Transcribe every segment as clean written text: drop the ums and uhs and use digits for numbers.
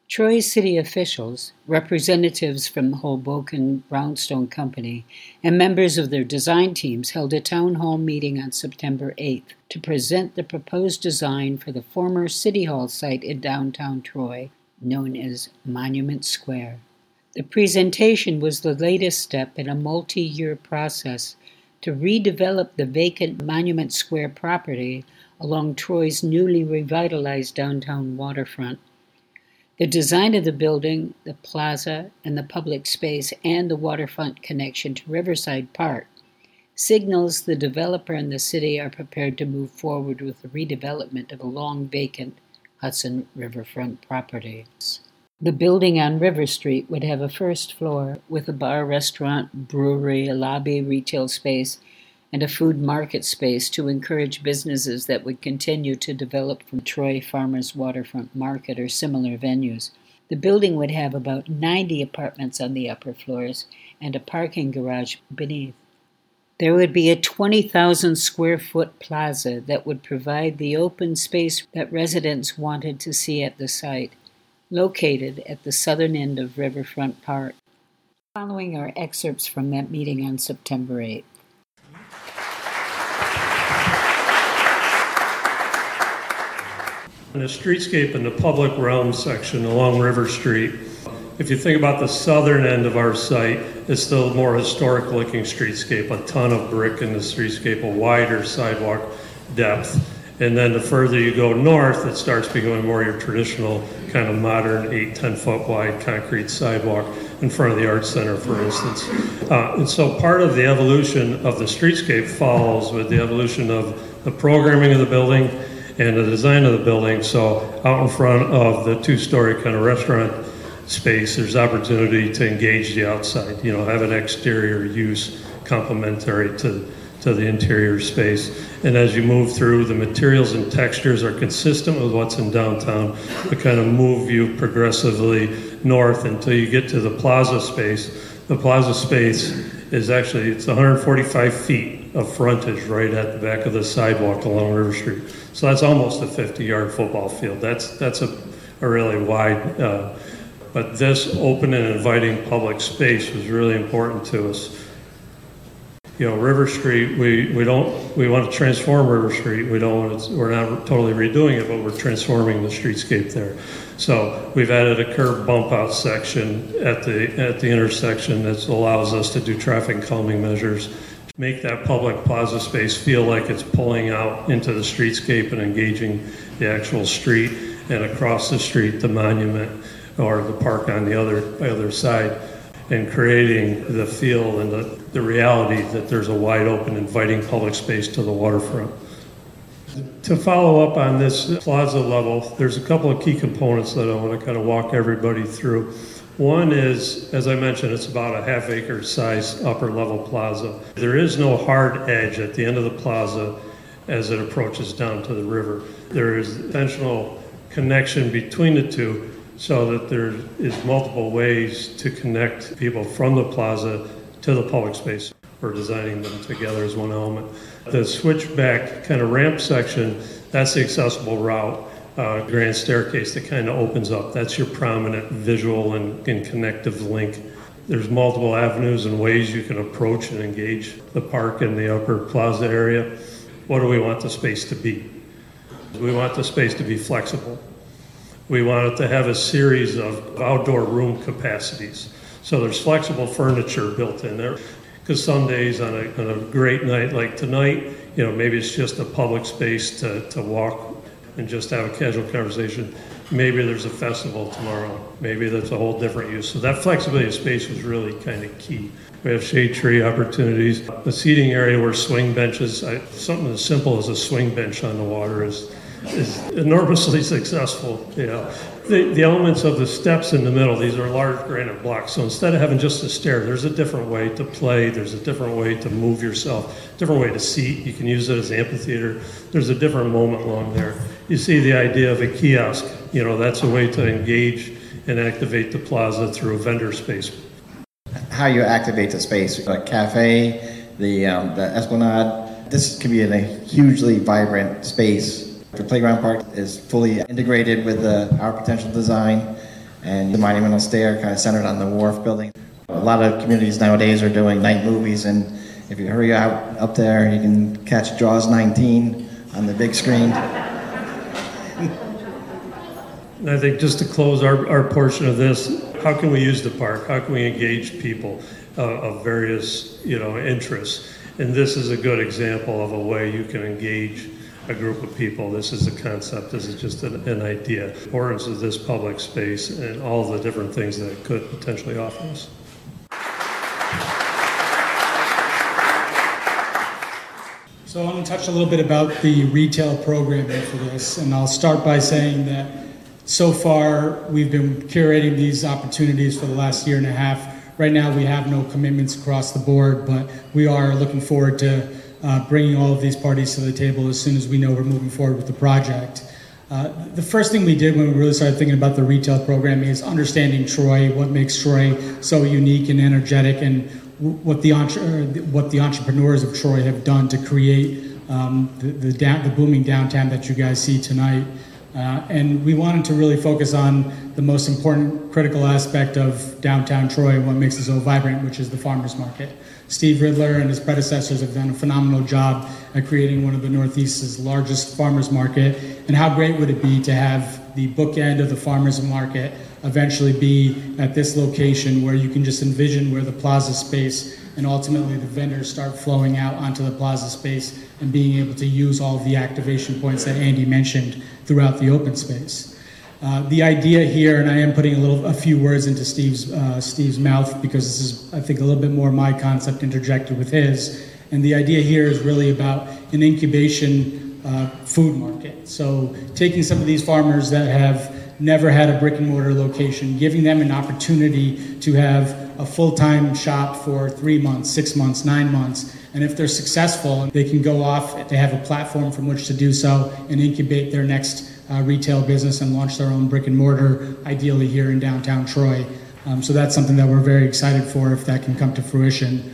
Troy City officials, representatives from the Hoboken Brownstone Company, and members of their design teams held a town hall meeting on September 8th to present the proposed design for the former City Hall site in downtown Troy, known as Monument Square. The presentation was the latest step in a multi-year process to redevelop the vacant Monument Square property along Troy's newly revitalized downtown waterfront. The design of the building, the plaza, and the public space, and the waterfront connection to Riverside Park signals the developer and the city are prepared to move forward with the redevelopment of a long-vacant Hudson riverfront property. The building on River Street would have a first floor with a bar, restaurant, brewery, a lobby, retail space, and a food market space to encourage businesses that would continue to develop from Troy Farmers Waterfront Market or similar venues. The building would have about 90 apartments on the upper floors and a parking garage beneath. There would be a 20,000 square foot plaza that would provide the open space that residents wanted to see at the site, located at the southern end of Riverfront Park. Following are excerpts from that meeting on September 8th. In the streetscape in the public realm section along River Street, if you think about the southern end of our site, it's still a more historic looking streetscape, a ton of brick in the streetscape, a wider sidewalk depth. And then the further you go north, it starts becoming more your traditional kind of modern 8-10 foot wide concrete sidewalk in front of the Arts Center, for instance. And so part of the evolution of the streetscape follows with the evolution of the programming of the building and the design of the building. So out in front of the 2-story kind of restaurant space, there's opportunity to engage the outside, have an exterior use complementary to the interior space. And as you move through, the materials and textures are consistent with what's in downtown, but kind of move you progressively north until you get to the plaza space. The plaza space is actually, it's 145 feet of frontage right at the back of the sidewalk along River Street. So that's almost a 50-yard football field. That's a really wide, but this open and inviting public space was really important to us. River Street, we want to transform River Street. We're not totally redoing it, but we're transforming the streetscape there. So we've added a curb bump out section at the intersection that allows us to do traffic calming measures, make that public plaza space feel like it's pulling out into the streetscape and engaging the actual street, and across the street, the monument or the park on the other side, and creating the feel and the reality that there's a wide open, inviting public space to the waterfront. To follow up on this plaza level, there's a couple of key components that I want to kind of walk everybody through. One is, as I mentioned, it's about a half-acre size upper level plaza. There is no hard edge at the end of the plaza as it approaches down to the river. There is intentional connection between the two, so that there is multiple ways to connect people from the plaza to the public space. We're designing them together as one element. The switchback kind of ramp section, that's the accessible route, grand staircase that kind of opens up. That's your prominent visual and connective link. There's multiple avenues and ways you can approach and engage the park in the upper plaza area. What do we want the space to be? We want the space to be flexible. We want it to have a series of outdoor room capacities. So there's flexible furniture built in there. Because some days on a great night like tonight, maybe it's just a public space to walk and just have a casual conversation. Maybe there's a festival tomorrow. Maybe that's a whole different use. So that flexibility of space was really kind of key. We have shade tree opportunities. The seating area where swing benches, something as simple as a swing bench on the water is enormously successful. The elements of the steps in the middle, these are large granite blocks. So instead of having just a stair, there's a different way to play. There's a different way to move yourself, different way to seat. You can use it as amphitheater. There's a different moment along there. You see the idea of a kiosk. That's a way to engage and activate the plaza through a vendor space. How you activate the space, a cafe, the Esplanade. This could be in a hugely vibrant space. The playground park is fully integrated with our potential design. and the monumental stair kind of centered on the wharf building. A lot of communities nowadays are doing night movies, and if you hurry out up there, you can catch Jaws 19 on the big screen. And I think just to close our portion of this, how can we use the park? How can we engage people of various interests? And this is a good example of a way you can engage a group of people. This is a concept. This is just an idea. The importance of this public space and all the different things that it could potentially offer us. So I want to touch a little bit about the retail programming for this, and I'll start by saying that so far we've been curating these opportunities for the last year and a half. Right now we have no commitments across the board, but we are looking forward to bringing all of these parties to the table as soon as we know we're moving forward with the project. The first thing we did when we really started thinking about the retail programming is understanding Troy, what makes Troy so unique and energetic, and what the entrepreneurs of Troy have done to create the booming downtown that you guys see tonight. And we wanted to really focus on the most important critical aspect of downtown Troy and what makes it so vibrant, which is the farmers market. Steve Riddler and his predecessors have done a phenomenal job at creating one of the Northeast's largest farmers market. And how great would it be to have the bookend of the farmers market eventually be at this location where you can just envision where the plaza space and ultimately the vendors start flowing out onto the plaza space and being able to use all of the activation points that Andy mentioned throughout the open space. The idea here, and I am putting a few words into Steve's mouth because this is, I think, a little bit more my concept interjected with his. And the idea here is really about an incubation food market. So taking some of these farmers that have never had a brick and mortar location, giving them an opportunity to have a full-time shop for 3 months, 6 months, 9 months. And if they're successful, they can go off, they have a platform from which to do so and incubate their next retail business and launch their own brick and mortar, ideally here in downtown Troy. So that's something that we're very excited for if that can come to fruition.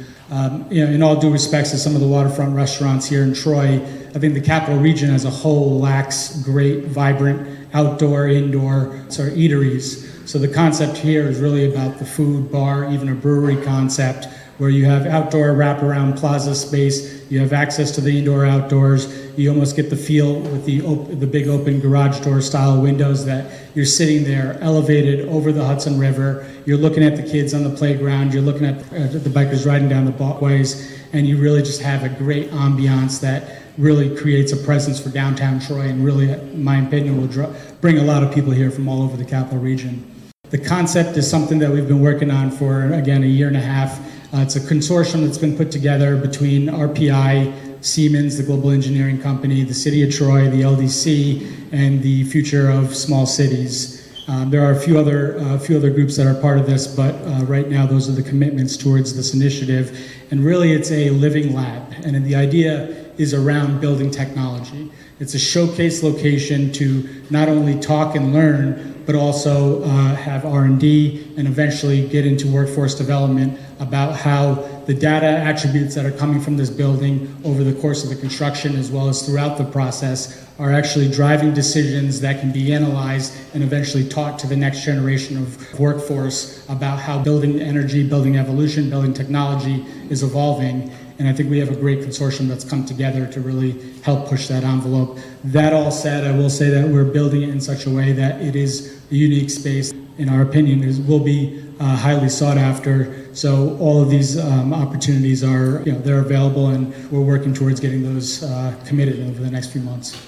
In all due respects to some of the waterfront restaurants here in Troy, I think the Capital Region as a whole lacks great, vibrant, outdoor, indoor eateries. So the concept here is really about the food, bar, even a brewery concept, where you have outdoor wraparound plaza space, you have access to the indoor outdoors, you almost get the feel with the big open garage door style windows that you're sitting there elevated over the Hudson River, you're looking at the kids on the playground, you're looking at the bikers riding down the walkways, and you really just have a great ambiance that really creates a presence for downtown Troy and really, in my opinion, will bring a lot of people here from all over the Capital Region. The concept is something that we've been working on for, again, a year and a half. It's a consortium that's been put together between RPI, Siemens, the global engineering company, the City of Troy, the LDC, and the Future of Small Cities. There are a few other groups that are part of this, but right now those are the commitments towards this initiative. And really it's a living lab, and the idea is around building technology. It's a showcase location to not only talk and learn, but also have R&D and eventually get into workforce development about how the data attributes that are coming from this building over the course of the construction as well as throughout the process are actually driving decisions that can be analyzed and eventually taught to the next generation of workforce about how building energy, building evolution, building technology is evolving. And I think we have a great consortium that's come together to really help push that envelope. That all said, I will say that we're building it in such a way that it is a unique space. In our opinion, will be highly sought after. So all of these opportunities are, they're available, and we're working towards getting those committed over the next few months.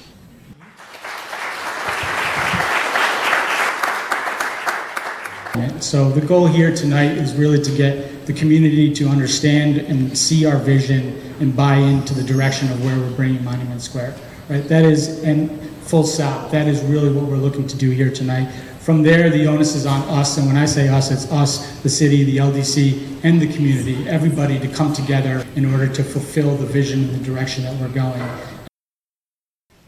So the goal here tonight is really to get the community to understand and see our vision and buy into the direction of where we're bringing Monument Square. Right? That is, and full stop, that is really what we're looking to do here tonight. From there, the onus is on us, and when I say us, it's us, the city, the LDC, and the community, everybody to come together in order to fulfill the vision and the direction that we're going.